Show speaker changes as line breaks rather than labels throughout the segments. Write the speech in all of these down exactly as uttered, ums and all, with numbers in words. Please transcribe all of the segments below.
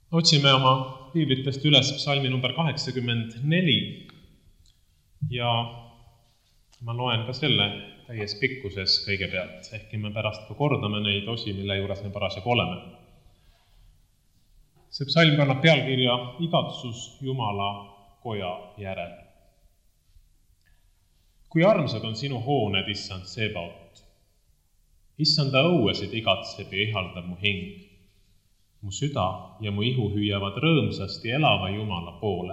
Otsime oma piiblitest üles psalmi number kaheksakümmend neli ja ma loen ka selle täies pikkuses kõigepealt, ehkki me pärast ka kordame neid osi, mille juures me parasjagu oleme. See psalm kannab pealkirja Igatsus Jumala koja järel. Kui armsad on sinu hooned, issand Sebaot. Issanda õuesid igatseb ja ihaldab mu hing. Mu süda ja mu ihu hüüavad rõõmsasti elava Jumala poole.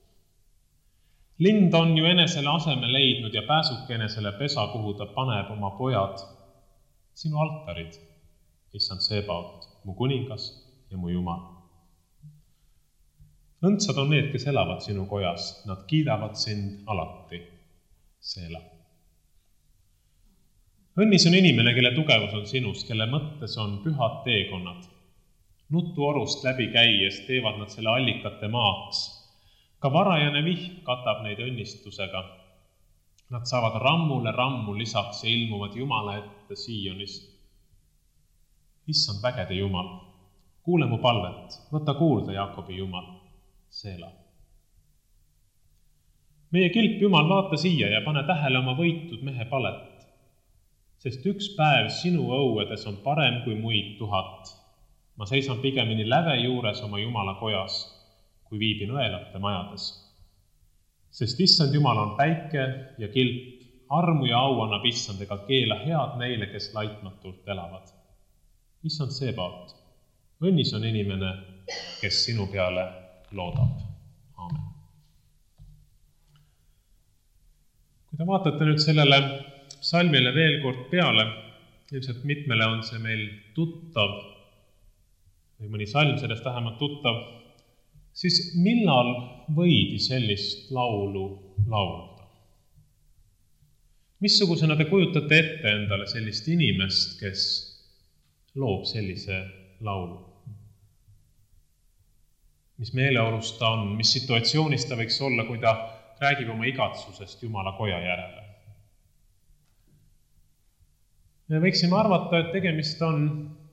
Lind on ju enesele aseme leidnud ja pääsuke enesele pesa, kuhu ta paneb oma pojad. Sinu altarid, issand Sebaot, mu kuningas ja mu Jumal. Õndsad on need, kes elavad sinu kojas, nad kiidavad sind alati. Seela. Õnnis on inimene, kelle tugevus on sinus, kelle mõttes on pühad teekonnad. Nutu orust läbi käies teevad nad selle allikate maaks. Ka varajane vihm katab neid õnnistusega. Nad saavad rammule rammu lisaks ja ilmuvad Jumala ette Siionist. Issand vägede Jumal, kuule mu palvet, võta kuulda Jaakobi Jumal, Seela. Meie kilp Jumal, vaata siia ja pane tähele oma võitud mehe palet, sest üks päev sinu õuedes on parem kui muid tuhat. Ma seisan pigemini läve juures oma Jumala kojas, kui viibin õelate majades. Sest issand Jumal on päike ja kilp, armu ja au annab issand ega keela head neile, kes laitmatult elavad. Issand Sebaot, õnnis on inimene, kes sinu peale loodab. Aamen. Kui te vaatate nüüd sellele psalmile veel kord peale, ilmselt mitmele on see meil tuttav, või mõni salm sellest vähemalt tuttav, siis millal võidi sellist laulu laulda? Missugusena te kujutate ette endale sellist inimest, kes loob sellise laulu? Mis meeleolus ta on, mis situatsioonis ta võiks olla, kui ta räägib oma igatsusest Jumala koja järele? Me võiksime arvata, et tegemist on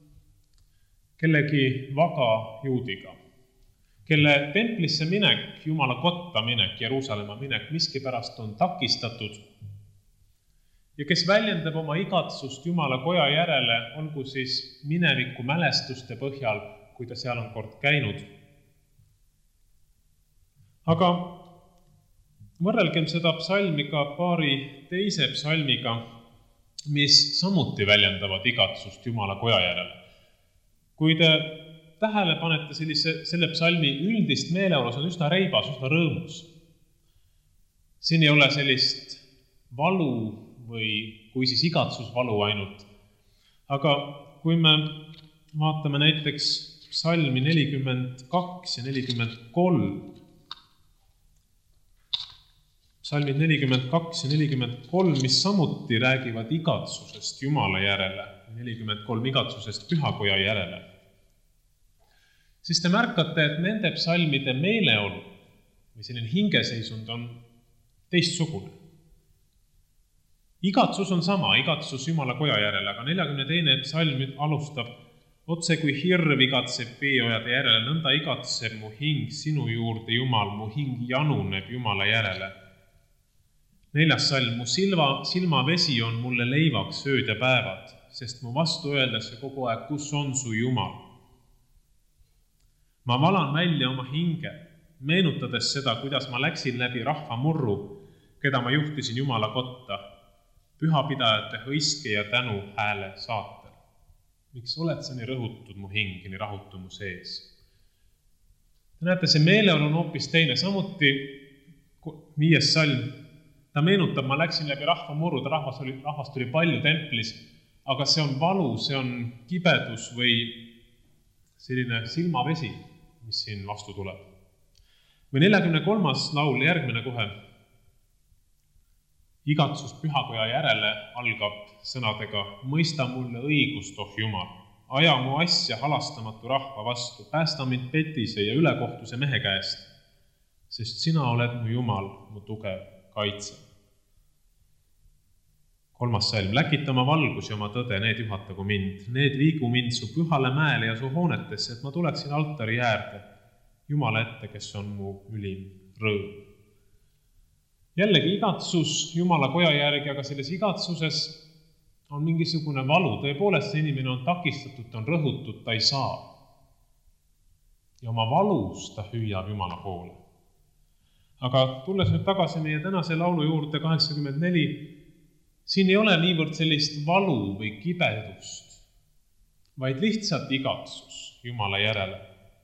kellegi vaga juudiga, kelle templisse minek, Jumala kotta minek, Jeruusalemma minek miski pärast on takistatud ja kes väljendab oma igatsust Jumala koja järele, olgu siis mineviku mälestuste põhjal, kui ta seal on kord käinud. Aga võrrelgem seda psalmi ka paari teise psalmiga, mis samuti väljendavad igatsust Jumala koja järele. Kui te tähele panete sellise, selle psalmi üldist meeleolus on üsna reibas, üsna rõõmus. Siin ei ole sellist valu või kui siis igatsusvalu ainult. Aga kui me vaatame näiteks psalmi nelikümmend kaks ja nelikümmend kolm, psalmid nelikümmend kaks ja nelikümmend kolm, mis samuti räägivad igatsusest Jumala järele, nelikümmend kolm igatsusest pühakoja järele, siis te märkate, et nende psalmide meeleolu või selline hingeseisund on teistsugune. Igatsus on sama, igatsus Jumala koja järele, aga neljakümne teine psalm alustab otse kui hirv igatseb veeojade järele, nõnda igatseb mu hing sinu juurde, Jumal, mu hing januneb Jumala järele. Neljas salm, mu silma, silmavesi on mulle leivaks ööd ja päevad, sest mu vastu öeldakse kogu aeg, kus on su Jumal. Ma valan välja oma hinge, meenutades seda, kuidas ma läksin läbi rahva murru, keda ma juhtisin Jumala kotta, pühapidajate hõiske ja tänu hääle saatel. Miks oled sa nii rõhutud mu hing, nii rahutu mu sees? Te näete, see meeleolu on hoopis teine, samuti viies salm. Ta meenutab, ma läksin läbi rahva murru, rahvas oli, rahvast oli palju templis, aga see on valu, see on kibedus või selline silmavesi, mis siin vastu tuleb. Või neljakümne kolmas laul, järgmine kohe. Igatsus pühakoja järele algab sõnadega, mõista mulle õigust, oh Jumal, aja mu asja halastamatu rahva vastu, päästa mind petise ja ülekohtuse mehe käest, sest sina oled mu Jumal, mu tugev kaitse. kolmas salm. Läkita oma valgus ja oma tõde, need juhatagu mind. Need viigu mind su pühale mäele ja su hoonetesse, et ma tuleksin altari äärde Jumala ette, kes on mu ülim rõõm. Jällegi igatsus Jumala koja järgi, aga selles igatsuses on mingisugune valu. Tõepoolest see inimene on takistatud, ta on rõhutud, ta ei saa. Ja oma valus ta hüüab Jumala poole. Aga tulles nüüd tagasi meie tänase laulu juurde kaheksakümmend neli, siin ei ole niivõrd sellist valu või kibedust, vaid lihtsalt igatsus Jumala järele.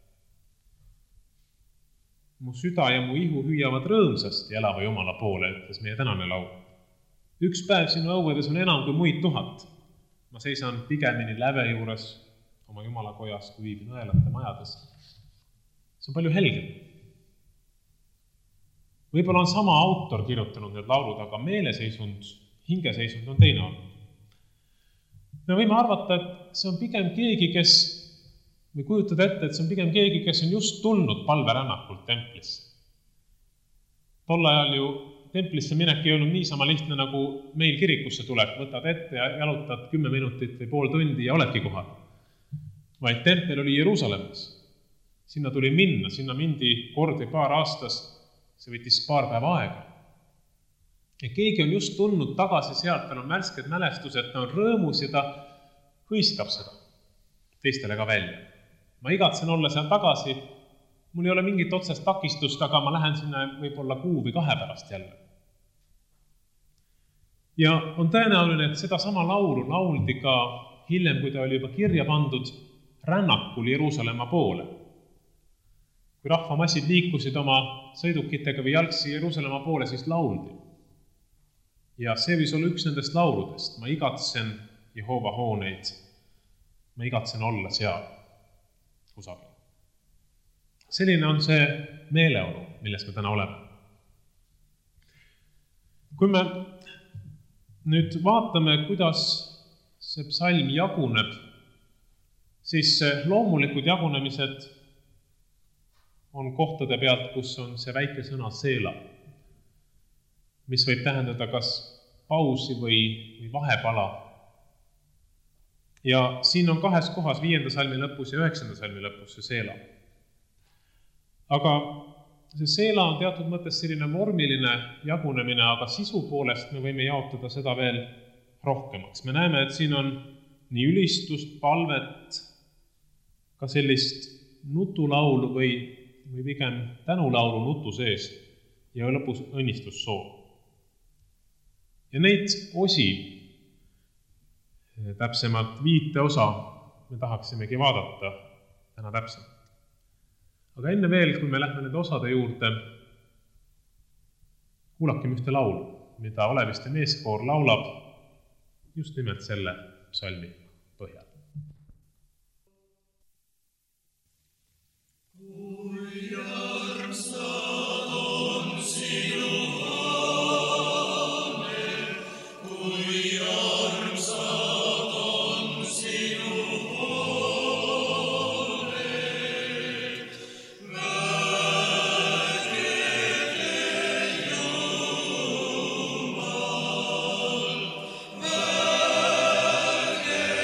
Mu süda ja mu ihu hüüavad rõõmsasti elava Jumala poole, ütles meie tänane laul. Üks päev sinu õuedes on enam kui muid tuhat. Ma seisan pigemini läve juures oma Jumala kojas, kui viibin õelate majades. See on palju helgem. Võib-olla on sama autor kirjutanud need laulud, aga meeleseisund, hingeseisund on teine olnud. Me võime arvata, et see on pigem keegi, kes, või kujutada ette, et see on pigem keegi, kes on just tulnud palverännakult templisse. Tol ajal ju templisse minek ei olnud niisama lihtne, nagu meil kirikusse tuleb. Võtad ette ja jalutad kümme minutit või pool tundi ja oledki kohal. Vaid tempel oli Jeruusalemmas. Sinna tuli minna, sinna mindi kord või paar aastas. See võttis paar päeva aega. Ja keegi on just tulnud tagasi sealt, tal on märsked mälestused, ta on rõõmus ja ta hõiskab seda teistele ka välja. Ma igatsen olla seal tagasi, mul ei ole mingit otsest takistust, aga ma lähen sinna võib-olla kuu või kahe pärast jälle. Ja on tõenäoline, et seda sama laulu lauldi ka hiljem, kui ta oli juba kirja pandud rännakul Jeruusalemma poole. Kui rahvamassid liikusid oma sõidukitega või jalgsi Jeruusalemma poole, siis lauldi. Ja see võis olla üks nendest lauludest. Ma igatsen Jehova hooneid. Ma igatsen olla seal kusagil. Selline on see meeleolu, milles me täna oleme. Kui me nüüd vaatame, kuidas see psalm jaguneb, siis loomulikud jagunemised on kohtade pealt, kus on see väike sõna seela, mis võib tähendada kas pausi või, või vahepala. Ja siin on kahes kohas, viienda salmi lõpus ja üheksanda salmi lõpus see seela. Aga see seela on teatud mõttes selline vormiline jagunemine, aga sisu poolest me võime jaotada seda veel rohkemaks. Me näeme, et siin on nii ülistust, palvet, ka sellist nutulaulu või või pigem tänulaulu nutu sees ja lõpus õnnistussoov. Ja neid osi, täpsemalt viite osa, me tahaksimegi vaadata täna täpsemalt. Aga enne veel, kui me lähme nende osade juurde, kuulakem ühte laulu, mida Oleviste meeskoor laulab just nimelt selle psalmi põhjal.
Yeah.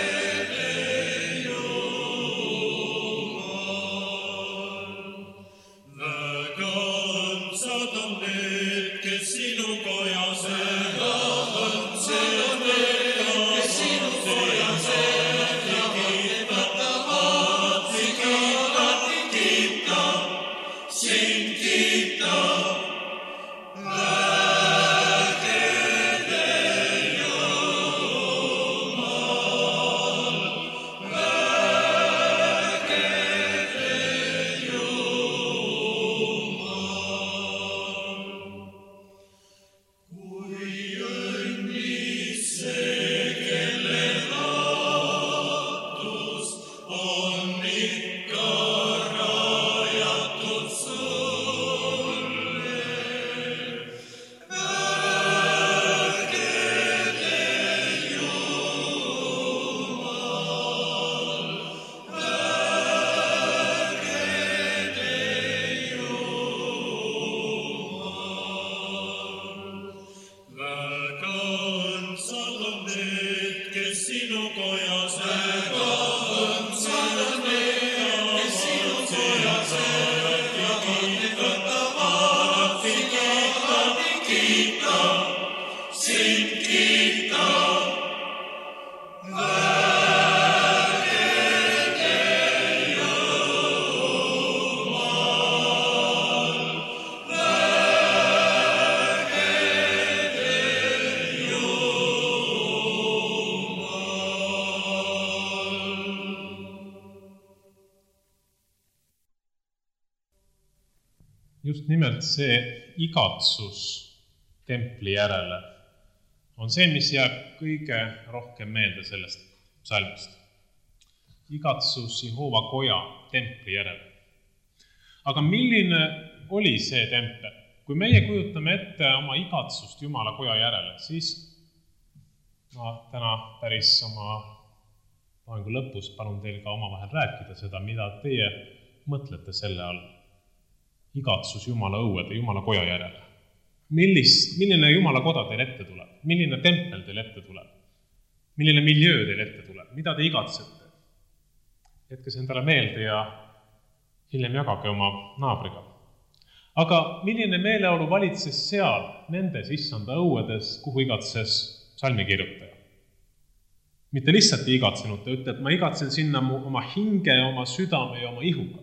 just nimelt see igatsus templi järele on see, mis jääb kõige rohkem meelde sellest psalmist. Igatsus Jehova koja templi järele. Aga milline oli see tempel? Kui meie kujutame ette oma igatsust Jumala koja järele, siis ma täna päris oma loengu lõpus palun teil ka omavahel rääkida seda, mida teie mõtlete selle all. Igatsus Jumala õuede, Jumala koja järele. Millis, milline Jumala koda teil ette tuleb? Milline tempel teil ette tuleb? Milline miljöö teil ette tuleb? Mida te igatsete? Jätke see endale meelde ja hiljem jagage oma naabriga. Aga milline meeleolu valitses seal nendes issanda õuedes, kuhu igatses psalmikirjutaja? Mitte lihtsalt ei igatsenud, ta ütleb, et ma igatsen sinna oma hinge, oma südame ja oma ihuga.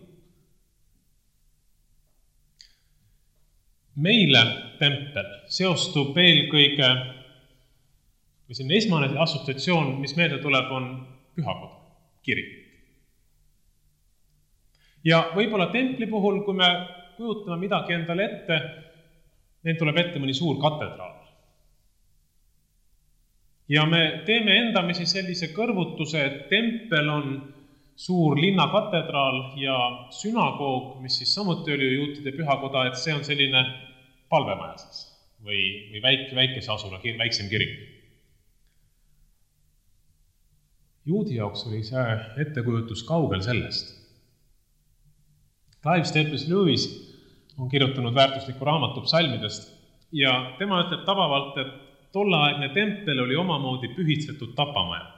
Meile tempel seostub eelkõige, või siin esmane assotsiatsioon, mis meelde tuleb, on pühakoda, kirik. Ja võib-olla templi puhul, kui me kujutame midagi endale ette, meil tuleb ette mõni suur katedraal. Ja me teeme endamisi sellise kõrvutuse, et tempel on suur linnakatedraal ja sünagoog, mis siis samuti oli juutide pühakoda, et see on selline palvemaja siis või, või väike, väikese asula, väiksem kirik. Juudi jaoks oli see ettekujutus kaugel sellest. Clive Staples Lewis on kirjutanud väärtuslikku raamatu psalmidest ja tema ütleb tabavalt, et tolleaegne tempel oli omamoodi pühitsetud tapamaja.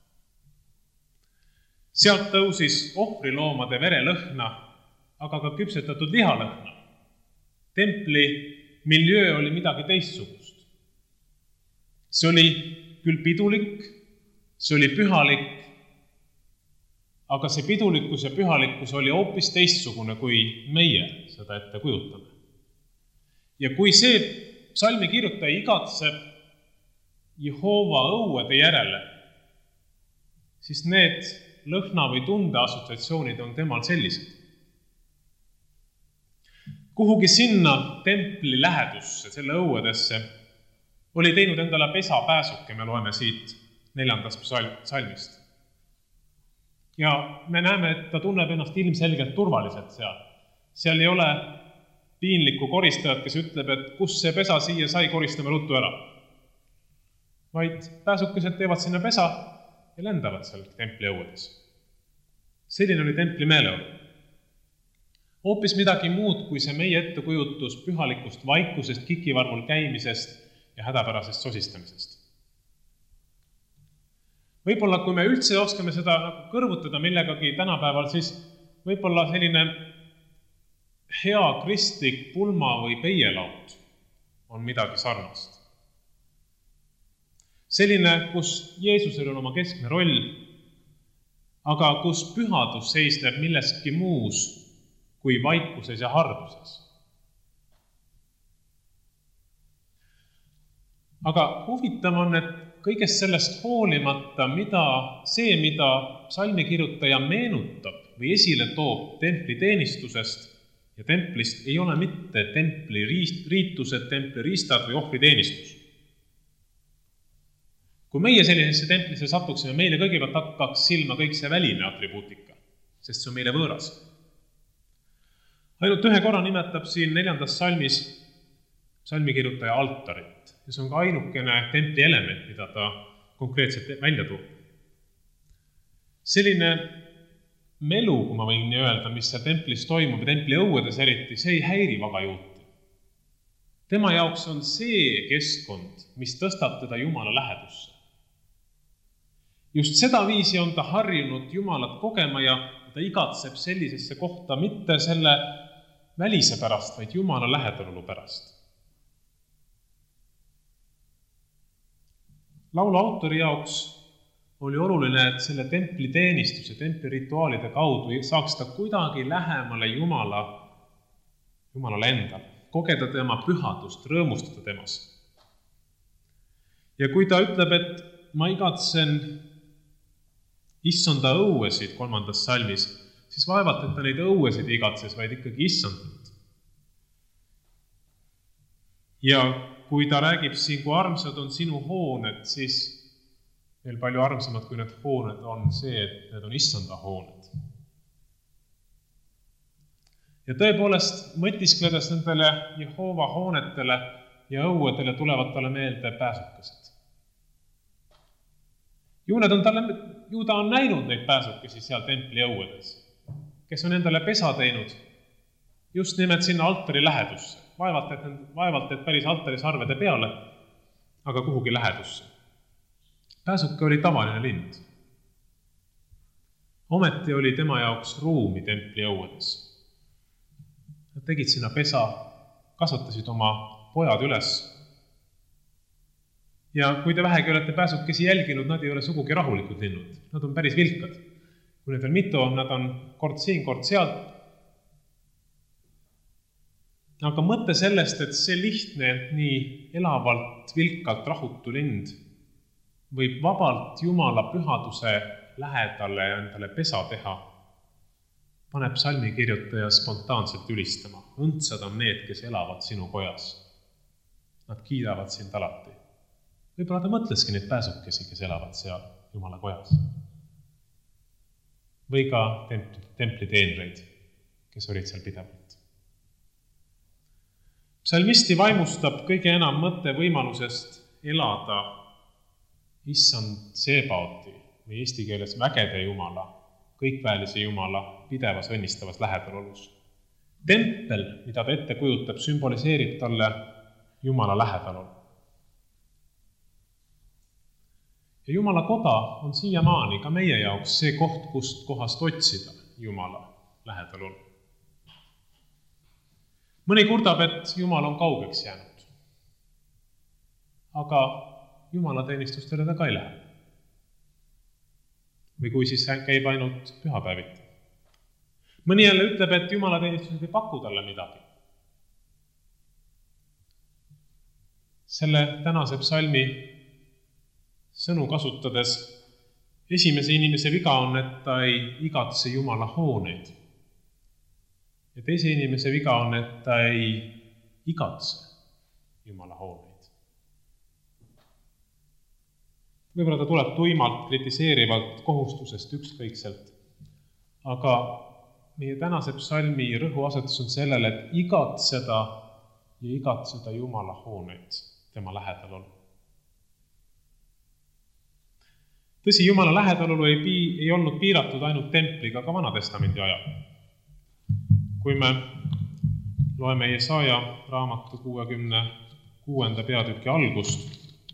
Sealt tõusis ohvriloomade verelõhna, aga ka küpsetatud lihalõhna. Templi miljöö oli midagi teistsugust. See oli küll pidulik, see oli pühalik, aga see pidulikkus ja pühalikkus oli hoopis teistsugune, kui meie seda ette kujutame. Ja kui see psalmi kirjutaja igatseb Jehova õuede järele, siis need lõhna või tunde assotsiatsioonid on temal sellised. Kuhugi sinna templi lähedusse, selle õuedesse, oli teinud endale pesa pääsuke, me loeme siit neljandast psalmist. Ja me näeme, et ta tunneb ennast ilmselgelt turvaliselt seal. Seal ei ole piinlikku koristajat, kes ütleb, et kus see pesa siia sai, koristame ruttu ära. Vaid pääsukesed teevad sinna pesa ja lendavad seal templi õuedes. Selline oli templi meeleolu. Hoopis midagi muud, kui see meie ettekujutus pühalikust vaikusest, kikivarvul käimisest ja hädapärasest sosistamisest. Võib-olla, kui me üldse oskame seda kõrvutada millegagi tänapäeval, siis võib-olla selline hea kristlik pulma või peielaud on midagi sarnast. Selline, kus Jeesusel on oma keskne roll, aga kus pühadus seisneb milleski muus kui vaikuses ja harduses. Aga huvitav on, et kõigest sellest hoolimata, mida see, mida psalmikirjutaja meenutab või esile toob templi teenistusest ja templist, ei ole mitte templi riitused, templi riistad või ohvriteenistus. Kui meie sellisesse templisse satuksime, meile kõigepealt hakkaks silma kõik see väline atribuutika, sest see on meile võõras. Ainult ühe korra nimetab siin neljandas salmis psalmikirjutaja altarit ja see on ka ainukene templi element, mida ta konkreetselt välja toob. Selline melu, kui ma võin nii öelda, mis seal templis toimub ja templi õuedes eriti, see ei häiri vaga juuti. Tema jaoks on see keskkond, mis tõstab teda Jumala lähedusse. Just seda viisi on ta harjunud Jumalat kogema ja ta igatseb sellisesse kohta mitte selle välise pärast, vaid Jumala lähedalolu pärast. Laulu autori jaoks oli oluline, et selle templi teenistuse, templi rituaalide kaudu saaks ta kuidagi lähemale Jumala, Jumalale endale, kogeda tema pühadust, rõõmustada temas. Ja kui ta ütleb, et ma igatsen issanda õuesid kolmandas salmis, siis vaevalt, et ta neid õuesid igatses, vaid ikkagi issandat. Ja kui ta räägib siin, kui armsad on sinu hooned, siis veel palju armsamad kui need hooned on see, et need on issanda hooned. Ja tõepoolest, mõtiskledes nendele Jehova hoonetele ja õuedele tulevad talle meelde pääsukesed. Ju, need on talle, ju ta on näinud neid pääsukesi seal templi õuedes, kes on endale pesa teinud just nimelt sinna altari lähedusse. Vaevalt, et, vaevalt, et päris altari sarvede peale, aga kuhugi lähedusse. Pääsuke oli tavaline lind. Ometi oli tema jaoks ruumi templi õuedes. Nad tegid sinna pesa, kasvatasid oma pojad üles. Ja kui te vähegi olete pääsukesi jälginud, nad ei ole sugugi rahulikud linnud. Nad on päris vilkad. Kui need on mitu, nad on kord siin, kord sealt. Aga mõte sellest, et see lihtne, nii elavalt, vilkalt, rahutu lind võib vabalt Jumala pühaduse lähedale ja endale pesa teha, paneb psalmi kirjutaja spontaanselt ülistama. Õndsad on need, kes elavad sinu kojas. Nad kiidavad sind alati. Võib-olla ta mõtleski neid pääsukesi, kes elavad seal Jumala kojas. Või ka templi teenreid, kes olid seal pidevalt. Psalmisti vaimustab kõige enam mõte võimalusest elada issand Sebaoti või eesti keeles vägede Jumala, kõikväelise Jumala pidevas õnnistavas lähedalolus. Tempel, mida ta ette kujutab, sümboliseerib talle Jumala lähedalolu. Ja Jumala koda on siiamaani ka meie jaoks see koht, kust kohast otsida Jumala lähedalolu. Mõni kurdab, et Jumal on kaugeks jäänud. Aga Jumala teenistustele ta ka ei lähe. Või kui siis käib ainult pühapäeviti. Mõni jälle ütleb, et Jumala teenistused ei paku talle midagi. Selle tänase psalmi sõnu kasutades esimese inimese viga on, et ta ei igatse Jumala hooneid. Ja teise inimese viga on, et ta ei igatse Jumala hooneid. Võib-olla ta tuleb tuimalt, kritiseerivalt, kohustusest ükskõikselt. Aga meie tänase psalmi rõhuasetus on sellele, et igatseda ja igatseda Jumala hooneid tema lähedalolu. Tõsi, Jumala lähedalolu ei, pii, ei olnud piiratud ainult templiga ka Vanatestamendi ajal. Kui me loeme Jesaja raamatu kuuekümne kuuenda peatüki algust,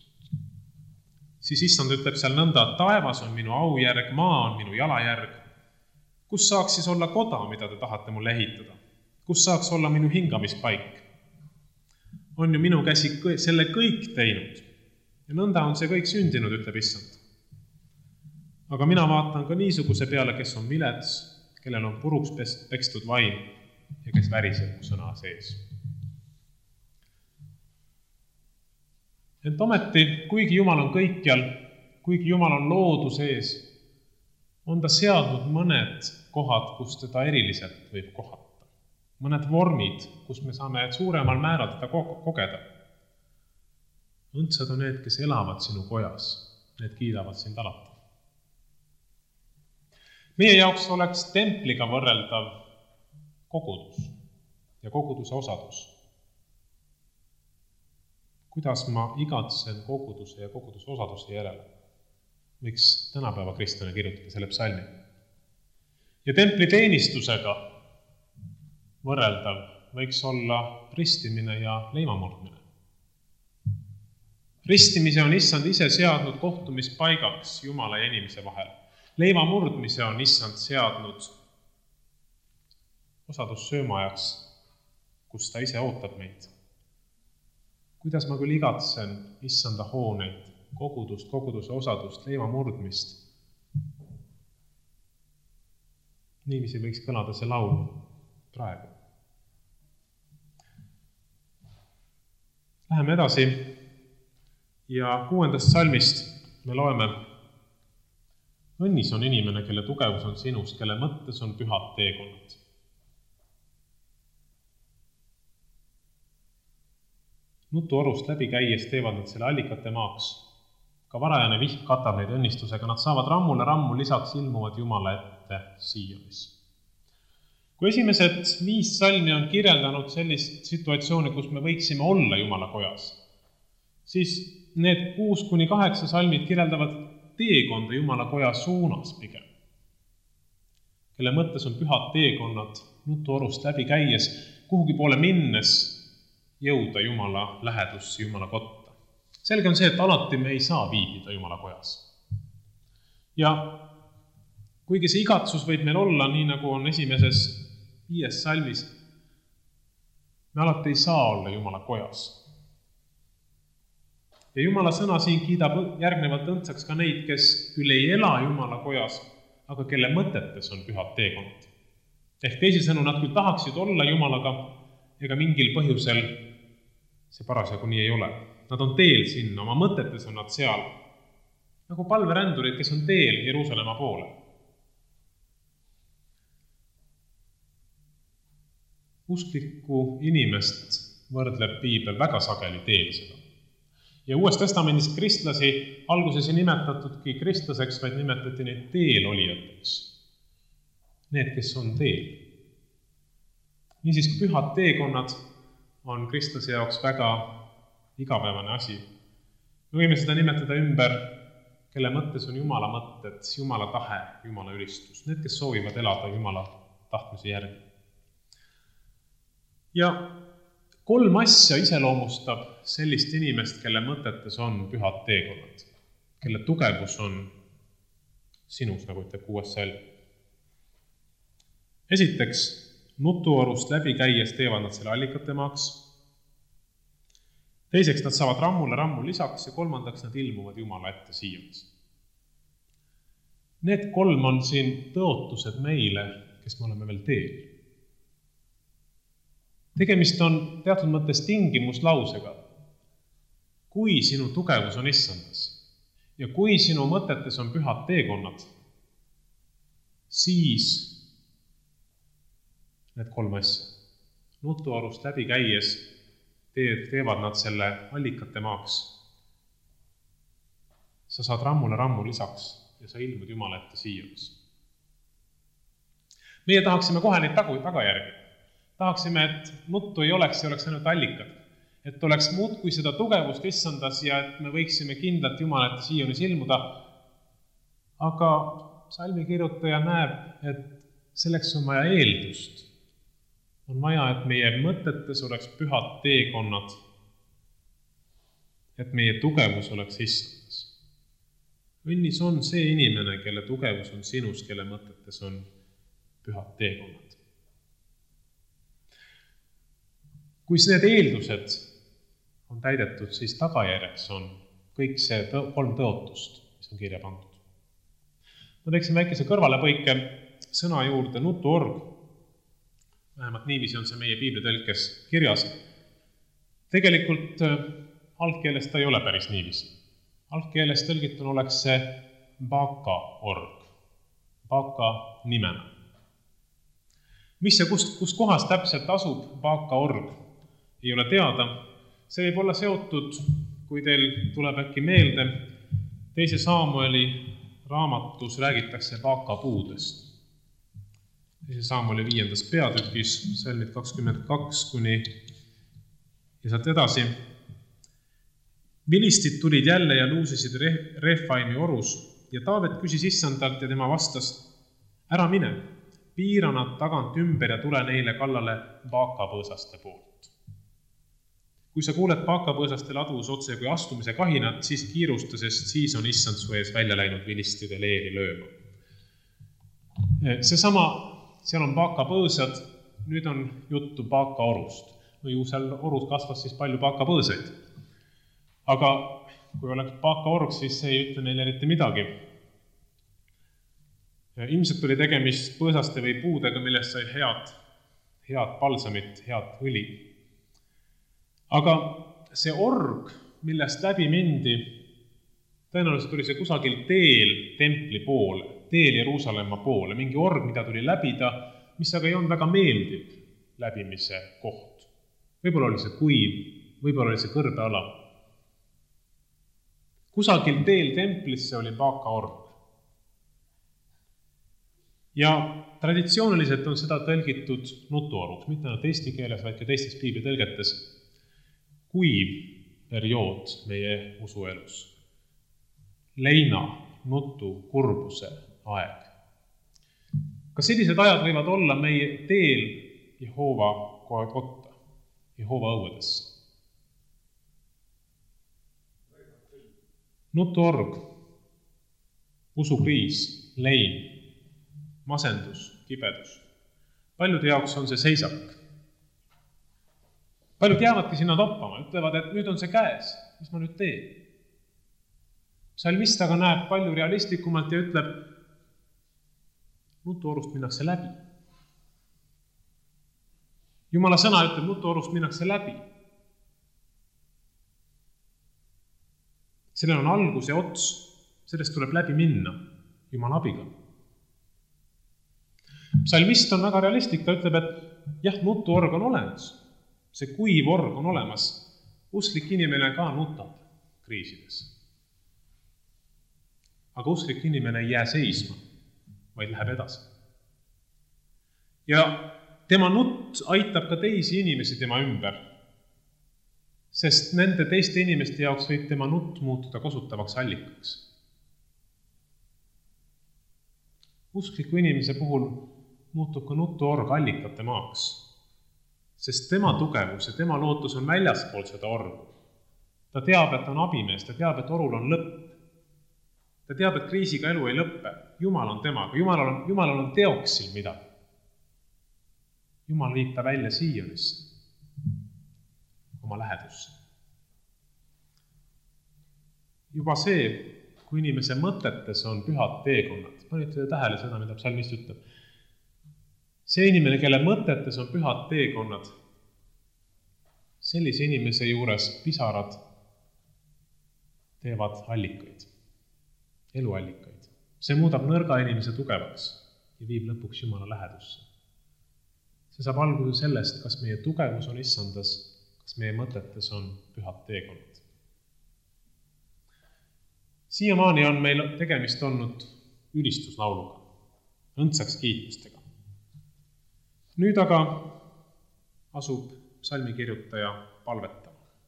siis issand ütleb seal nõnda, et taevas on minu aujärg, maa on minu jalajärg. Kus saaks siis olla koda, mida te tahate mulle ehitada? Kus saaks olla minu hingamispaik? On ju minu käsi selle kõik teinud. Ja nõnda on see kõik sündinud, ütleb issand. Aga mina vaatan ka niisuguse peale, kes on vilets, kellel on puruks pekstud vain ja kes väriseb mu sõna sees. Ent ometi, kuigi Jumal on kõikjal, kuigi Jumal on loodu sees, on ta seadnud mõned kohad, kus teda eriliselt võib kohata. Mõned vormid, kus me saame suuremal määral teda kogeda. Õndsad on need, kes elavad sinu kojas, need kiidavad sind alati. Meie jaoks oleks templiga võrreldav kogudus ja koguduse osadus. Kuidas ma igatsen koguduse ja koguduse osaduse järele? Võiks tänapäeva kristlane kirjutada selle psalmi. Ja templi teenistusega võrreldav võiks olla ristimine ja leivamurdmine. Ristimise on issand ise seadnud kohtumispaigaks Jumala ja inimese vahel. Leiva murdmise on issand seadnud osadus söömaajaks, kus ta ise ootab meid. Kuidas ma küll igatsen issanda hooneid, kogudust, koguduse osadust, leiva murdmist. Niiviisi võiks kõlada see laul praegu. Läheme edasi ja kuuendast salmist me loeme: õnnis on inimene, kelle tugevus on sinus, kelle mõttes on pühad teekonnad. nutuorust läbi käies teevad nad selle allikate maaks. Ka varajane vihm katab neid õnnistusega, nad saavad rammule rammu, lisaks ilmuvad Jumala ette Sionis. Kui esimesed viis salmi on kirjeldanud sellist situatsiooni, kus me võiksime olla Jumala kojas, siis need kuus kuni kaheksa salmid kirjeldavad teekonda Jumala koja suunas pigem, kelle mõttes on pühad teekonnad nutuorust läbi käies, kuhugi poole minnes jõuda Jumala lähedusse, Jumala kotta. Selge on see, et alati me ei saa viibida Jumala kojas. Ja kuigi see igatsus võib meil olla, nii nagu on esimeses viies salmis, me alati ei saa olla Jumala kojas. Ja Jumala sõna siin kiidab järgnevalt õndsaks ka neid, kes küll ei ela Jumala kojas, aga kelle mõtetes on pühad teekonnad. Ehk teisisõnu, nad küll tahaksid olla Jumalaga, ega mingil põhjusel see parasjagu nii ei ole. Nad on teel sinna, oma mõtetes on nad seal, nagu palverändurid, kes on teel Jeruusalemma poole. Usklikku inimest võrdleb Piibel väga sageli teel seda. Ja Uues Testamendis kristlasi alguses ei nimetatudki kristlaseks, vaid nimetati neid teelolijateks. Need, kes on teel. Niisiis pühad teekonnad on kristlase jaoks väga igapäevane asi. Me võime seda nimetada ümber, kelle mõttes on Jumala mõtted, Jumala tahe, Jumala ülistus. Need, kes soovivad elada Jumala tahtmise järgi. Ja kolm asja iseloomustab sellist inimest, kelle mõtetes on pühad teekonnad, kelle tugevus on sinus, nagu ütleb kuues salm. Esiteks, nutuorust läbi käies teevad nad selle allikate maaks. Teiseks, nad saavad rammule rammu lisaks ja kolmandaks, nad ilmuvad Jumala ette Sionis. Need kolm on siin tõotused meile, kes me oleme veel teel. Tegemist on teatud mõttes tingimuslausega. Kui sinu tugevus on issandas ja kui sinu mõtetes on pühad teekonnad, siis need kolm asja. Nutuorust läbi käies teevad nad selle allikate maaks. Sa saad rammule rammu lisaks ja sa ilmud Jumala ette Sionis. Meie tahaksime kohe neid tagu, tagajärgi. Tahaksime, et nuttu ei oleks, ei oleks ainult allikad. Et oleks muudkui seda tugevust issandas ja et me võiksime kindlalt Jumala ette Sionis ilmuda. Aga salmi kirjutaja näeb, et selleks on vaja eeldust. On vaja, et meie mõtetes oleks pühad teekonnad, et meie tugevus oleks issandas. Õnnis on see inimene, kelle tugevus on sinus, kelle mõtetes on pühad teekonnad. Kui need eeldused on täidetud, siis tagajärjeks on kõik see tõ- kolm tõotust, mis on kirja pandud. Ma teeksin väikese kõrvalepõike sõna juurde nutuorg. Vähemalt niiviisi on see meie piiblitõlkes kirjas. Tegelikult algkeeles ta ei ole päris niiviisi. Algkeeles tõlgitun oleks see baka-org, baka nimena. Mis ja kus, kus kohas täpselt asub baka-org, ei ole teada. See võib olla seotud, kui teil tuleb äkki meelde, teise Saamueli raamatus räägitakse baka-puudest. Teise Saamueli viiendas peatükis, salmid kakskümmend kaks kuni ja sealt edasi. Vilistid tulid jälle ja luusisid Refaimi orus ja Taavet küsis issandalt ja tema vastas, ära mine, piira nad tagant ümber ja tule neile kallale baakapõõsaste poolt. Kui sa kuuled baakapõõsaste ladus otse kui astumise kahinat, siis kiirusta, sest siis on issand su ees välja läinud vilistide leeri lööma. See sama, seal on baakapõõsad, nüüd on juttu baakaorust. No ju seal orus kasvas siis palju baakapõõsaid. Aga kui oleks baakaorg, siis see ei ütle neile eriti midagi. Ilmselt oli tegemist põõsaste või puudega, millest sai head, head palsamit, head õli. Aga see org, millest läbi mindi, tõenäoliselt oli see kusagil teel templi poole, teel Jeruusalemma poole, mingi org, mida tuli läbida, mis aga ei olnud väga meeldiv läbimise koht. Võib-olla oli see kuiv, võib-olla oli see kõrbeala. Kusagil teel templisse oli paakaorg. Ja traditsiooniliselt on seda tõlgitud nutuoruks, mitte ainult eesti keeles, vaid ka teistes piibli tõlgetes. Kuiv periood meie usuelus. Leina, nutu, kurbuse aeg. Kas sellised ajad võivad olla meie teel Jehova kotta, Jehova õuedesse? Nutuorg, usukriis, lein, masendus, kibedus. Paljude jaoks on see seisak. Paljud jäävadki sinna toppama, ütlevad, et nüüd on see käes, mis ma nüüd teen. Salmist aga näeb palju realistlikumalt ja ütleb, nutuorust minnakse läbi. Jumala sõna ütleb, nutuorust minnakse läbi. Sellel on algus ja ots, sellest tuleb läbi minna Jumala abiga. Salmist on väga realistlik, ta ütleb, et jah, nutuorg on olemas, see kuiv org on olemas, usklik inimene ka nutab kriisides. Aga usklik inimene ei jää seisma, vaid läheb edasi. Ja tema nutt aitab ka teisi inimesi tema ümber, sest nende teiste inimeste jaoks võib tema nutt muutuda kasutavaks allikaks. Uskliku inimese puhul muutub ka nutuorg allikate maaks, sest tema tugevus ja tema lootus on väljaspool seda orgu. Ta teab, et on abimees, ta teab, et orul on lõpp. Ta teab, et kriisiga elu ei lõppe. Jumal on temaga, Jumalal on, Jumalal on teoksil midagi. Jumal viib ta välja Siionisse, oma lähedusse. Juba see, kui inimese mõtetes on pühad teekonnad, panite tähele seda, mida psalmist ütleb. See inimene, kelle mõtetes on pühad teekonnad, sellise inimese juures pisarad teevad allikaid, eluallikaid. See muudab nõrga inimese tugevaks ja viib lõpuks Jumala lähedusse. See saab alguse sellest, kas meie tugevus on issandas, kas meie mõtetes on pühad teekonnad. Siiamaani on meil tegemist olnud ülistuslauluga, õndsaks kiitmistega. Nüüd aga asub psalmikirjutaja palvetama.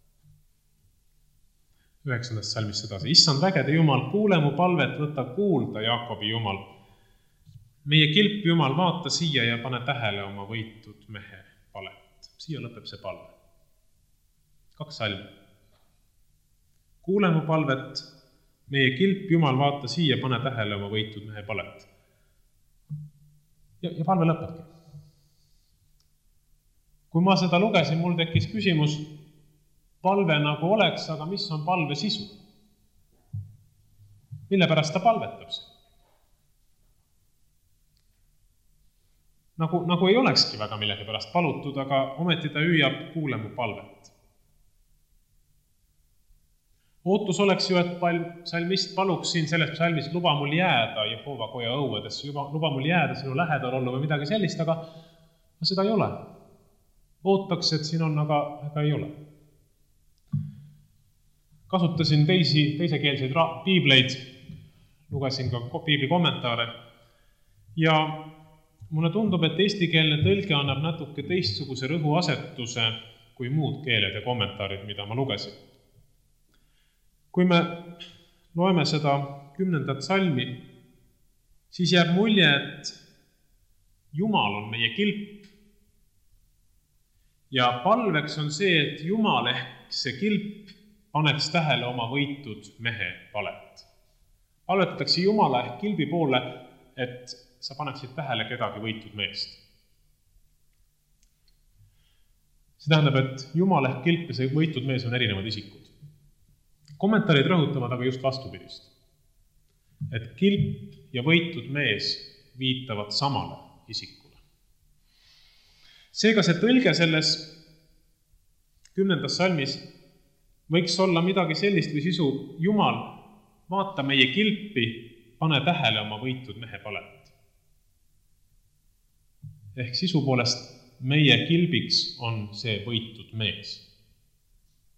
Üheksandast salmist sedasi. Issand vägede Jumal, kuule mu palvet, võta kuulda, Jaakobi Jumal. Meie kilp Jumal, vaata siia ja pane tähele oma võitud mehe palet. Siia lõpeb see palve. Kaks salmi. Kuule mu palvet, meie kilp Jumal, vaata siia, pane tähele oma võitud mehe palet. Ja, ja palve lõpebki. Kui ma seda lugesin, mul tekkis küsimus, palve nagu oleks, aga mis on palve sisu? Mille pärast ta palvetab siin? Nagu, nagu ei olekski väga millegi pärast palutud, aga ometi ta hüüab, kuule mu palvet. Ootus oleks ju, et psalmist paluks siin selles psalmis, luba mul jääda Jehova koja õuedesse, luba mul jääda sinu lähedal olla või midagi sellist, aga seda ei ole. Ootaks, et siin on, aga, aga ei ole. Kasutasin teisi, teisekeelseid piibleid, lugesin ka piibli kommentaare ja mulle tundub, et eestikeelne tõlge annab natuke teistsuguse rõhuasetuse kui muud keeled ja kommentaarid, mida ma lugesin. Kui me loeme seda kümnendat salmi, siis jääb mulje, et Jumal on meie kilp. Ja palveks on see, et Jumal ehk see kilp paneks tähele oma võitud mehe palet. Palvetatakse Jumala ehk kilbi poole, et sa paneksid tähele kedagi võitud meest. See tähendab, et Jumal ehk kilp ja see võitud mees on erinevad isikud. Kommentaarid rõhutavad aga just vastupidist. Et kilp ja võitud mees viitavad samale isikule. Seega see tõlge selles kümnendas salmis võiks olla midagi sellist või sisu, Jumal, vaata meie kilpi, pane tähele oma võitud mehe palet. Ehk sisu poolest meie kilbiks on see võitud mees.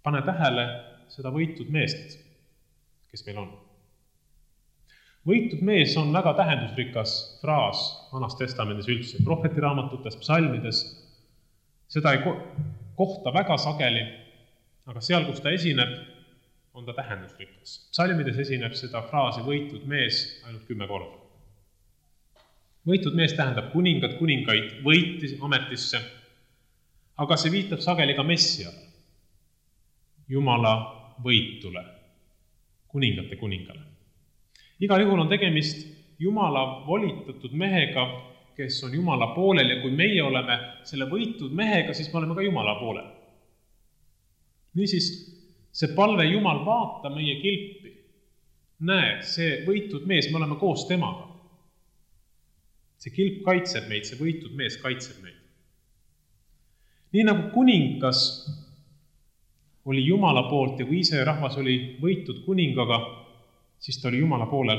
pane tähele seda võitud meest, kes meil on. Võitud mees on väga tähendusrikas fraas Vanas Testamendis üldse, prohvetiraamatutes, psalmides. Seda ei kohta väga sageli, aga seal, kus ta esineb, on ta tähendusrikas. Psalmides esineb seda fraasi võitud mees ainult kümme korda. Võitud mees tähendab kuningat, kuningaid võitis ametisse, aga see viitab sageli ka Messiale, Jumala võitule, kuningate kuningale. Igal juhul on tegemist Jumala volitatud mehega, kes on Jumala poolel ja kui meie oleme selle võitud mehega, siis me oleme ka Jumala poolel. Niisiis, see palve Jumal vaata meie kilpi. Näe, see võitud mees, me oleme koos temaga. See kilp kaitseb meid, see võitud mees kaitseb meid. Nii nagu kuningas oli Jumala poolt ja kui Iisraeli rahvas oli võitud kuningaga, siis ta oli Jumala poolel.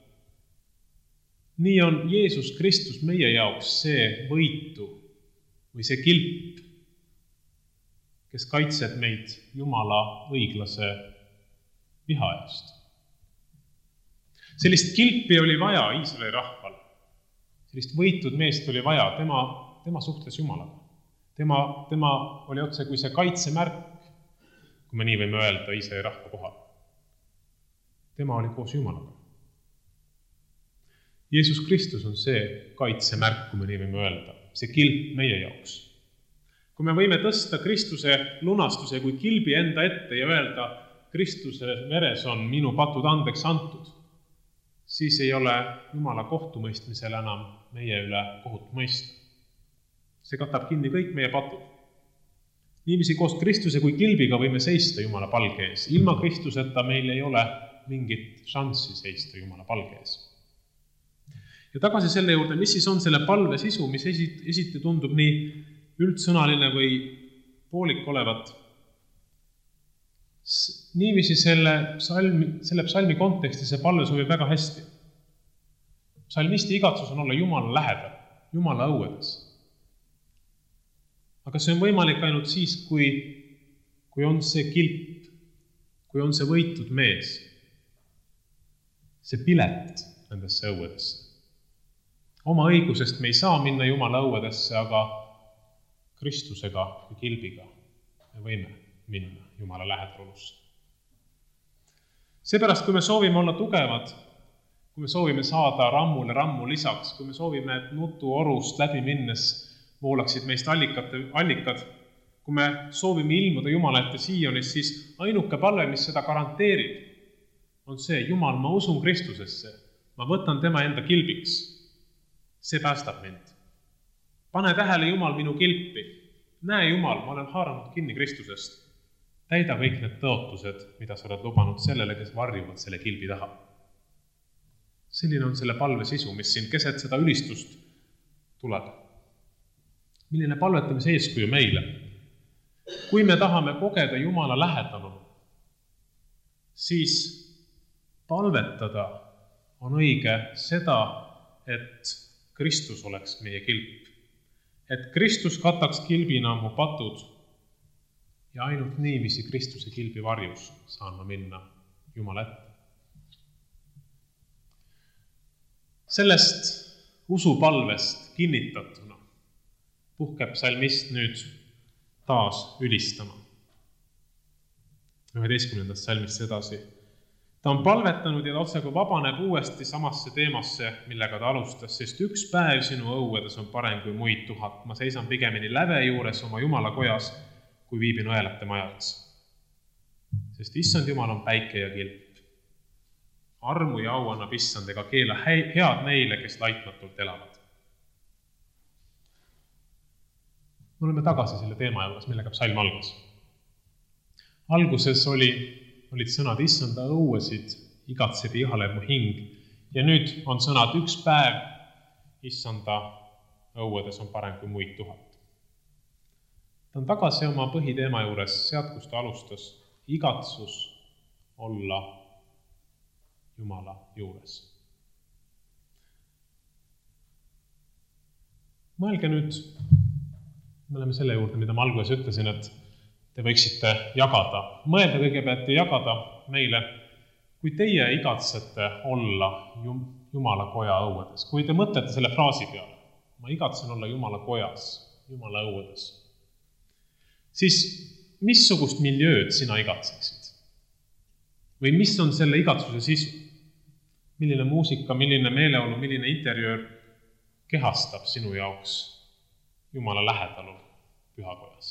Nii on Jeesus Kristus meie jaoks see võitu või see kilp, kes kaitseb meid Jumala õiglase viha eest. Sellist kilpi oli vaja Iisraeli rahval. Sellist võitud meest oli vaja, tema, tema suhtles Jumalaga. Tema, tema oli otse kui see kaitsemärk, kui me nii võime öelda Iisraeli rahva kohal. Tema oli koos Jumalaga. Jeesus Kristus on see kaitsemärk, kui me nii võime öelda, see kilp meie jaoks. Kui me võime tõsta Kristuse lunastuse kui kilbi enda ette ja öelda, Kristuse veres on minu patud andeks antud, siis ei ole Jumala kohtumõistmisel enam meie üle kohut mõista. See katab kinni kõik meie patud. Niiviisi koos Kristuse kui kilbiga võime seista Jumala palge ees. Ilma Kristuseta meil ei ole mingit šanssi seista Jumala palge ees. Ja tagasi selle juurde, mis siis on selle palve sisu, mis esiti tundub nii üldsõnaline või poolik olevat. Niiviisi selle psalmi, selle psalmi konteksti see palve sobib väga hästi. Psalmisti igatsus on olla Jumala lähedal, Jumala õuedes. Aga see on võimalik ainult siis, kui, kui on see kilp, kui on see võitud mees, see pilet nendesse õuedesse. Oma õigusest me ei saa minna Jumala õuedesse, aga Kristusega ja kilbiga me võime minna Jumala lähedalolusse. Seepärast, kui me soovime olla tugevad, kui me soovime saada rammule rammu lisaks, kui me soovime, et nutu orust läbi minnes voolaksid meist allikate, allikad, kui me soovime ilmuda Jumala ette Sionis, siis ainuke palve, mis seda garanteerib, on see, Jumal, ma usun Kristusesse, ma võtan tema enda kilbiks. See päästab mind. Pane tähele, Jumal, minu kilpi. Näe, Jumal, ma olen haaranud kinni Kristusest. Täida kõik need tõotused, mida sa oled lubanud sellele, kes varjuvad selle kilbi taha. Selline on selle palve sisu, mis siin keset seda ülistust tuleb. Milline palvetamise eeskuju meile? Kui me tahame kogeda Jumala lähedanu, siis palvetada on õige seda, et Kristus oleks meie kilp. Et Kristus kataks kilbina mu patud ja ainult niiviisi Kristuse kilbi varjus saan ma minna Jumala ette. Sellest usupalvest kinnitatuna puhkeb psalmist nüüd taas ülistama. üheteistkümnendast psalmist edasi. Ta on palvetanud ja ta otse kui vabaneb uuesti samasse teemasse, millega ta alustas, sest üks päev sinu õuedes on parem kui muid tuhat. Ma seisan pigemini läve juures oma Jumala kojas, kui viibin õelate majades. Sest issand Jumal on päike ja kilp. Armu ja au annab issand ega keela head neile, kes laitmatult elavad. Me oleme tagasi selle teema juures, millega psalm algas. Alguses oli olid sõnad issanda õuesid, igatseb ihaleb mu hing. Ja nüüd on sõnad üks päev, issanda õuedes on parem kui muid tuhat. Ta on tagasi oma põhiteema juures, sealt, kus ta alustas, igatsus olla Jumala juures. Mõelge nüüd, me oleme selle juurde, mida ma alguses ütlesin, et te võiksite jagada. Mõelda kõigepealt ja jagada meile, kui teie igatsete olla Jumala koja õuedes. Kui te mõtlete selle fraasi peale, ma igatsen olla Jumala kojas, Jumala õuedes, siis missugust miljööd sina igatseksid? Või mis on selle igatsuse sisu? Milline muusika, milline meeleolu, milline interjöör kehastab sinu jaoks Jumala lähedalu pühakojas?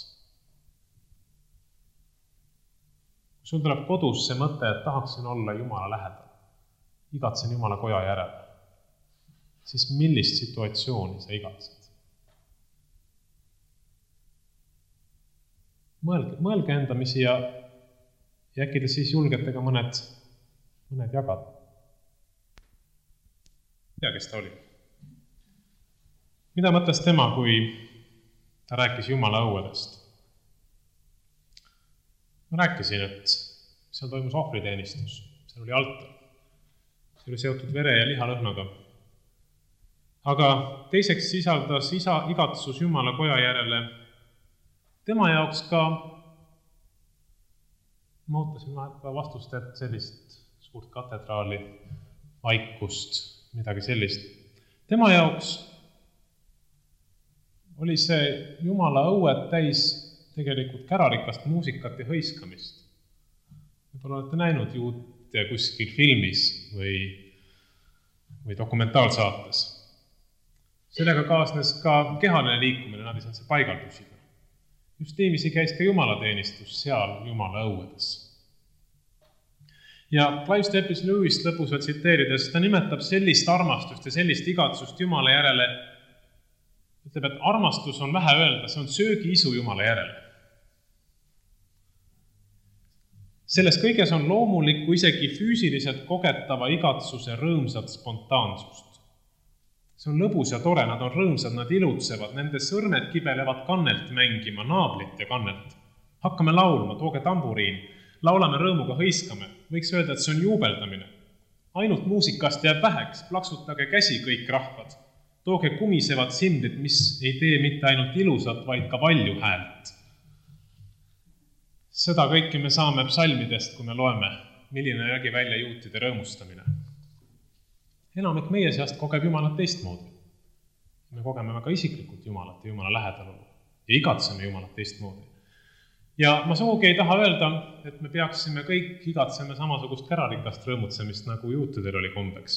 Kui sul tuleb kodus see mõte, et tahaksin olla Jumala lähedal, igatsen Jumala koja järele, siis millist situatsiooni sa igatsed? Mõelge, mõelge endamisi ja, ja äkki te siis julgete ka mõned, mõned jagada. Tea, kes ta oli? Mida mõtles tema, kui ta rääkis Jumala õuedest? Ma rääkisin, et seal toimus ohvriteenistus, seal oli altar, see oli seotud vere ja lihalõhnaga. Aga teiseks sisaldas isa igatsus Jumala koja järele tema jaoks ka, ma ootasin ka vastust, et sellist suurt katedraali, vaikust, midagi sellist. Tema jaoks oli see Jumala õued täis tegelikult kärarikast muusikat ja hõiskamist. Võib-olla olete näinud juute kuskil filmis või, või dokumentaalsaates. Sellega kaasnes ka kehaline liikumine, nad ei saanud see paigal püsida. Just niiviisi käis ka jumalateenistus seal Jumala õuedes. Ja Clive Stephen Lewis lõpus veel tsiteerides, ta nimetab sellist armastust ja sellist igatsust Jumala järele, ütleb, et armastus on vähe öelda, see on söögiisu Jumala järele. Selles kõiges on loomulikku isegi füüsiliselt kogetava igatsuse rõõmsat spontaansust. See on lõbus ja tore, nad on rõõmsad, nad ilutsevad, nende sõrmed kibelevad kannelt mängima, naablit ja kannelt. Hakkame laulma, tooge tamburiin, laulame rõõmuga, hõiskame. Võiks öelda, et see on juubeldamine. Ainult muusikast jääb väheks, plaksutage käsi kõik rahvad. Tooge kumisevad simrid, mis ei tee mitte ainult ilusat, vaid ka valju häält. Seda kõike me saame psalmidest, kui me loeme, milline nägi välja juutide rõõmustamine. Enamik meie seast kogeb Jumalat teistmoodi. Me kogeme väga isiklikult Jumalat ja Jumala lähedalolu ja igatseme Jumalat teistmoodi. Ja ma sugugi ei taha öelda, et me peaksime kõik igatseme samasugust kärarikast rõõmutsemist, nagu juutidel oli kombeks.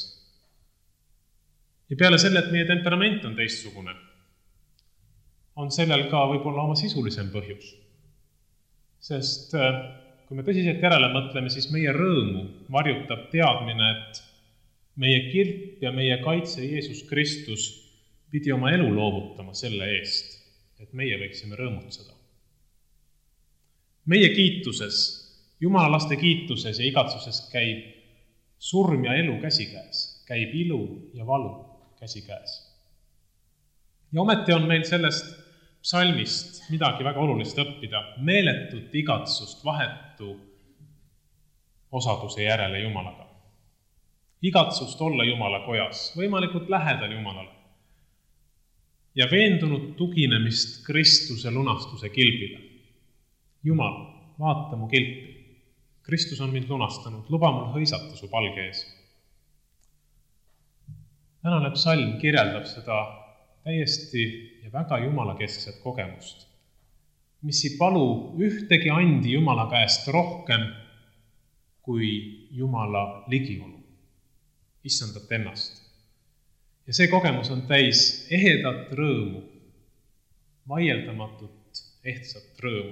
Ja peale selle, et meie temperament on teistsugune, on sellel ka võib-olla oma sisulisem põhjus. Sest kui me tõsiselt järele mõtleme, siis meie rõõmu varjutab teadmine, et meie kirk ja meie kaitse Jeesus Kristus pidi oma elu loovutama selle eest, et meie võiksime rõõmutseda. Meie kiituses, Jumala laste kiituses ja igatsuses käib surm ja elu käsikäes, käib ilu ja valu käsikäes. Ja ometi on meil sellest psalmist midagi väga olulist õppida, meeletut igatsust vahetu osaduse järele Jumalaga. Igatsust olla Jumala kojas, võimalikult lähedal Jumalale ja veendunud tuginemist Kristuse lunastuse kilbile. Jumal, vaata mu kilpi. Kristus on mind lunastanud, luba mul hõisata su palge ees. Tänane psalm kirjeldab seda täiesti ja väga jumalakeskset kogemust, mis ei palu ühtegi andi Jumala käest rohkem kui Jumala ligiolu. Issandat ennast. Ja see kogemus on täis ehedat rõõmu, vaieldamatut ehtsat rõõmu.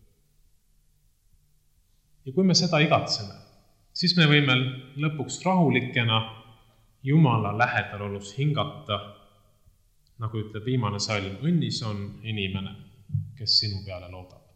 Ja kui me seda igatseme, siis me võime lõpuks rahulikena Jumala lähedalolus hingata, nagu ütleb viimane salm, õnnis on inimene, kes sinu peale loodab.